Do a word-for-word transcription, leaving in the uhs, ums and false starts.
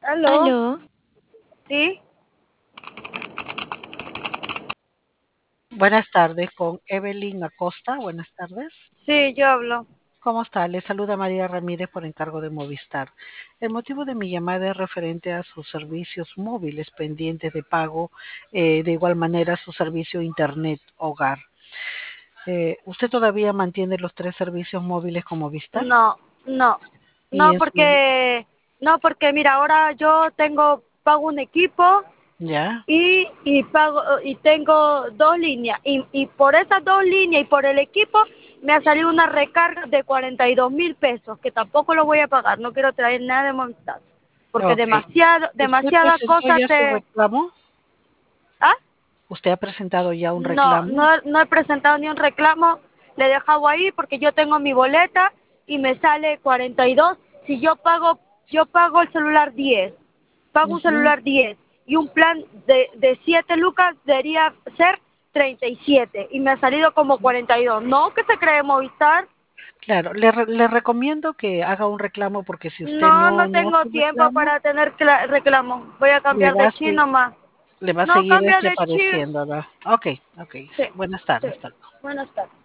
¿Aló? Aló, ¿Sí? Buenas tardes, con Evelyn Acosta. Buenas tardes. Sí, yo hablo. ¿Cómo está? Le saluda María Ramírez por encargo de Movistar. El motivo de mi llamada es referente a sus servicios móviles pendientes de pago, eh, de igual manera su servicio Internet Hogar. Eh, ¿usted todavía mantiene los tres servicios móviles con Movistar? No, no, Y no en su... porque, no porque mira, ahora yo tengo, pago un equipo ¿Ya? y, y pago, y tengo dos líneas y, y por esas dos líneas y por el equipo me ha salido una recarga de cuarenta y dos mil pesos que tampoco lo voy a pagar, no quiero traer nada de Movistar porque Ok. demasiado, ¿Usted demasiadas presentó cosas ya su te, reclamo? ¿ah? ¿Usted ha presentado ya un No, reclamo? no, no he presentado ni un reclamo, le he dejado ahí porque yo tengo mi boleta y me sale cuarenta y dos. Si yo pago, yo pago el celular diez, pago un Ujú. celular diez y un plan de, de siete lucas debería ser treinta y siete y me ha salido como cuarenta y dos. ¿No? ¿Qué se cree Movistar? Claro, le, re- le recomiendo que haga un reclamo porque si usted No, no, no no hace tengo un tiempo reclamo, para tener cla- reclamo. Voy a le cambiar va de a, se- chino más. le va a No, seguir cambia este de chino. apareciendo, ¿verdad? Ok, ok. Sí, Buenas sí. tardes. Hasta luego. Buenas tardes.